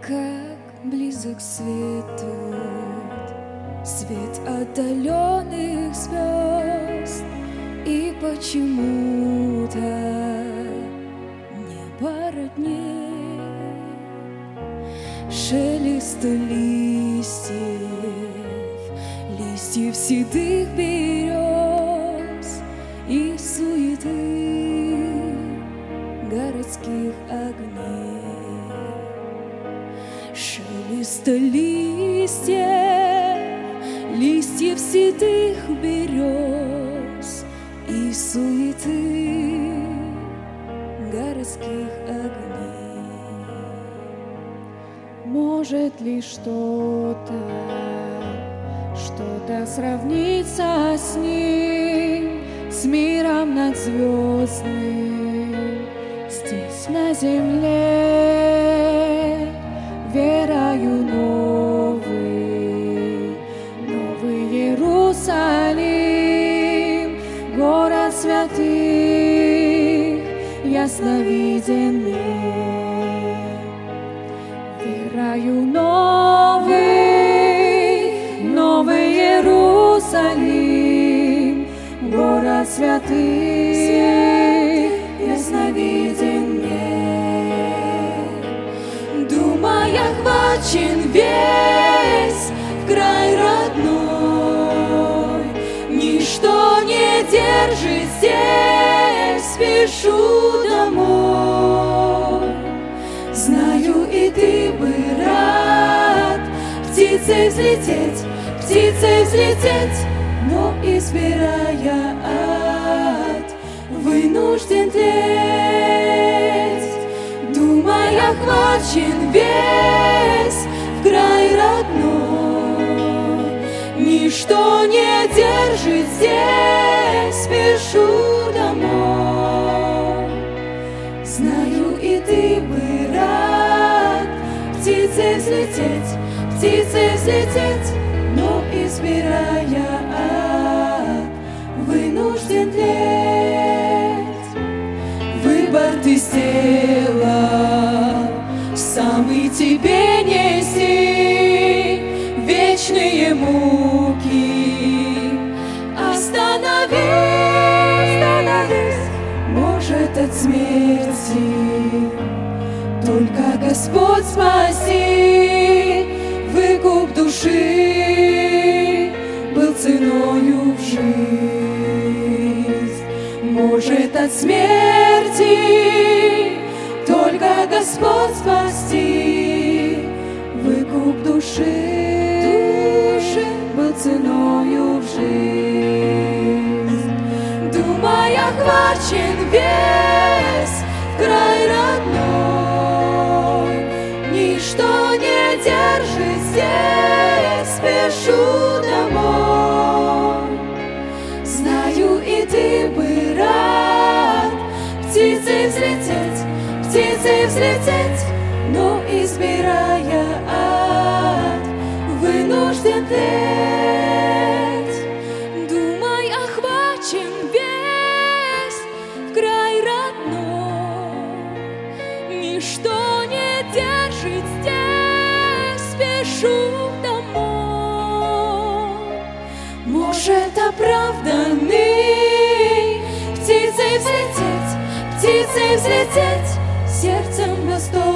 как близок свет тот, свет отдаленных звезд, и почему-то небо родней шелеста листьев, листьев седых берез и суеты городских огней. Шелеста листьев, листьев седых берез и суеты городских огней. Может ли что-то сравниться с ним, с миром надзвездным здесь на земле? Верою новый Иерусалим, город святых, ясно виден мне. Верою новый Иерусалим, город святых, ясно виден мне. Думай, охвачен весь в край родной, ничто не держит здесь, спешу домой. Знаю, и ты бы рад птицей взлететь, но, избирая ад, вынужден лететь. Думай, охвачен весь в край родной, ничто не держит здесь, спешу домой. Знаю, и ты бы рад птицей взлететь, но, избирая ад, вынужден лететь. Выбор ты сделал, самый тебе нести вечные муки. Остановись, может, от смерти только Господь спаси. Выкуп души был ценою в жизнь. Может, от смерти только Господь спасти. Выкуп души был ценою в жизнь. Думай, охвачен весь в край родной, ничто не держит здесь, спешу домой. Знаю, и ты бы рад птицей взлететь, но, избирая ад, вынужден лететь. Думай, охвачен весь в край родной, ничто не держит здесь, спешу домой. Может, оправданный птицей взлететь, сердцем достойным